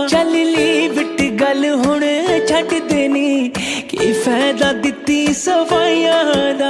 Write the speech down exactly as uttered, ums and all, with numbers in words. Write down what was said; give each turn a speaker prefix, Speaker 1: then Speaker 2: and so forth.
Speaker 1: ਚੱਲ ਲੀ ਵਿਟ ਗੱਲ ਹੁਣ ਛੱਡ ਦੇਣੀ, ਕੀ ਫਾਇਦਾ ਦਿੱਤੀ ਸਫਾਈਆਂ ਦਾ।